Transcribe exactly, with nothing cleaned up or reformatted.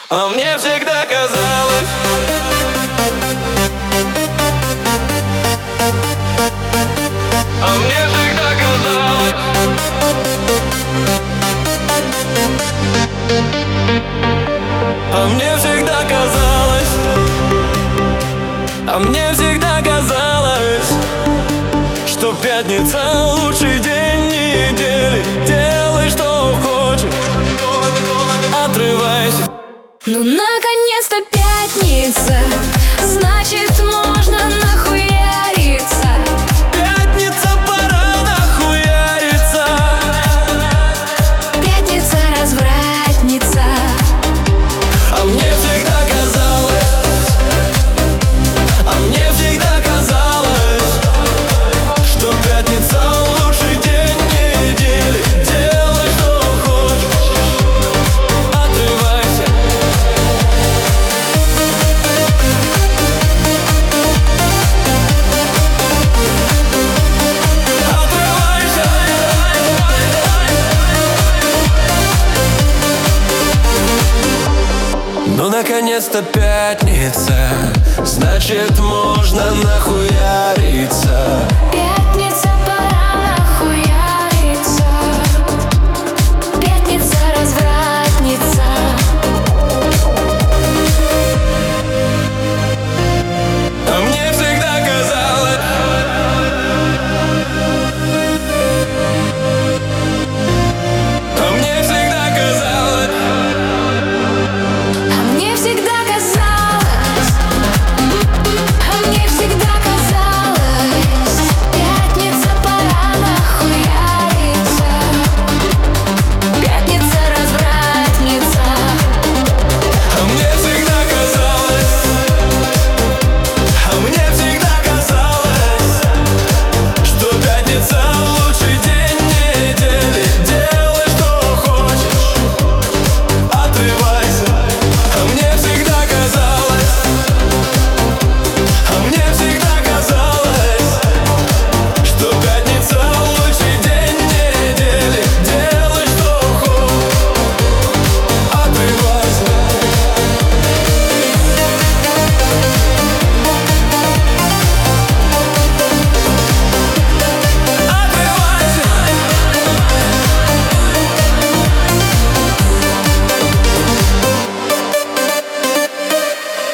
А мне всегда казалось, а мне всегда казалось, а мне всегда казалось, а мне всегда казалось, что пятница лучший день недели. Делай, что хочешь, отрывайся. Ну, наконец-то пятница, значит, можно нахуяриться. Пятница, пора нахуяриться. Пятница, развратница. А мне всегда казалось, а мне всегда казалось, что пятница лучший день недели. Делай, что хочешь, отрывайся. Ну, наконец-то пятница, значит, можно нахуяриться.